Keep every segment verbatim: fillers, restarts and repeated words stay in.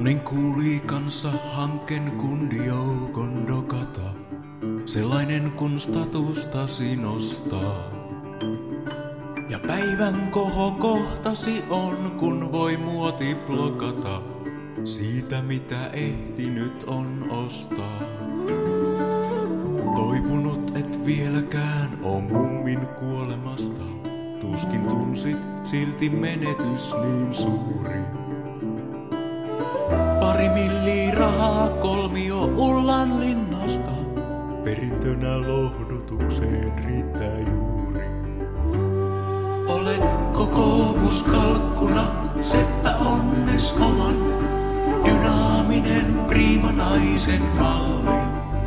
Monen kuuli kanssa hanken kundijoukon dokata, sellainen kun statustasi nostaa. Ja päivän koho kohtasi on, kun voi muoti blokata siitä mitä ehtinyt on ostaa. Toipunut et vieläkään oo mummin kuolemasta, tuskin tunsit silti menetys niin suuri. Pari milliä rahaa kolmio Ullan linnasta, perintönä lohdutukseen riittää juuri. Olet kokoomuskalkkuna, seppä onnes oman, dynaaminen priimanaisen malli.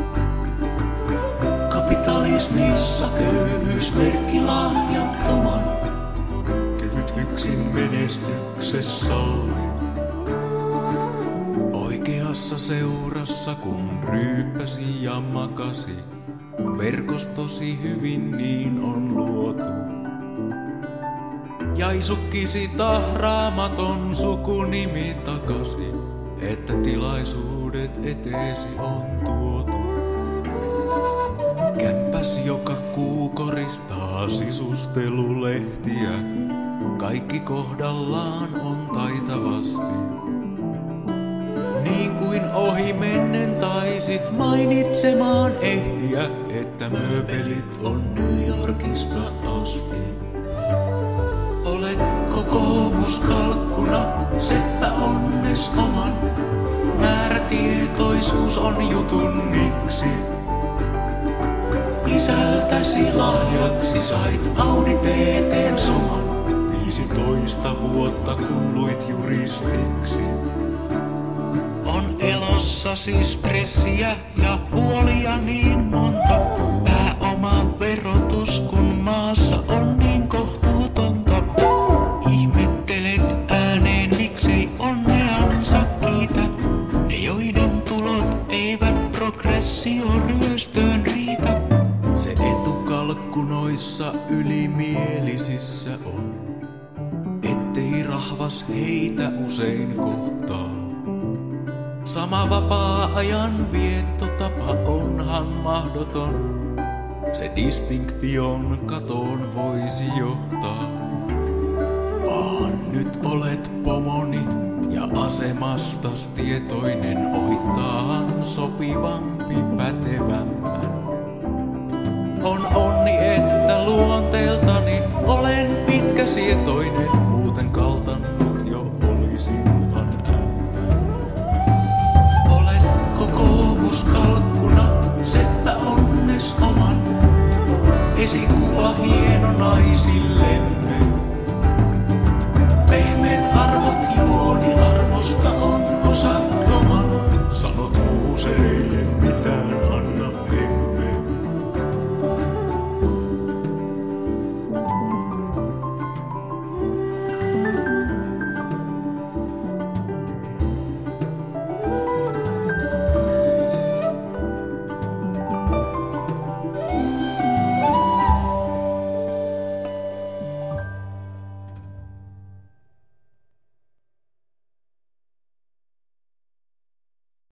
Kapitalismissa köyhyysmerkki lahjattoman, kyvyt yksin menestyksessä salli. Oikeassa seurassa kun ryyppäsi ja makasi, verkostosi hyvin niin on luotu. Jaisukkisi tahraamaton sukunimi takasi, että tilaisuudet eteesi on tuotu. Kämpäs joka kuu koristaa sisustelulehtiä, kaikki kohdallaan on taitavasti. Niin kuin ohi mennen taisit mainitsemaan ehtiä, että mööpelit on New Yorkista asti. Olet kokoomuskalkkuna, seppä onnes oman, määrätietoisuus on jutun miksi. Isältäsi lahjaksi sait Audi T T:n soman, viisitoista vuotta kun luit juristiksi. On elossasi stressiä ja huolia niin monta, pääoman verotus kun maassa on niin kohtuutonta. Ihmettelet ääneen miksei onneansa kiitä, ne joiden tulot eivät progressioryöstöön riitä. Se etukalkkunoissa ylimielisissä on, ettei rahvas heitä usein kohtaa. Sama vapaa-ajan viettotapa onhan mahdoton, se distinktion katoon voisi johtaa. Vaan nyt olet pomoni ja asemastas tietoinen, ohittaan sopivampi pätevämmän. On onni, että luonteeltani olen pitkäsietoinen, muuten kaltannut jo olisinhan ämmän. Olet kokoomuskalkkuna, seppä onnes oman, esikuva hieno naisille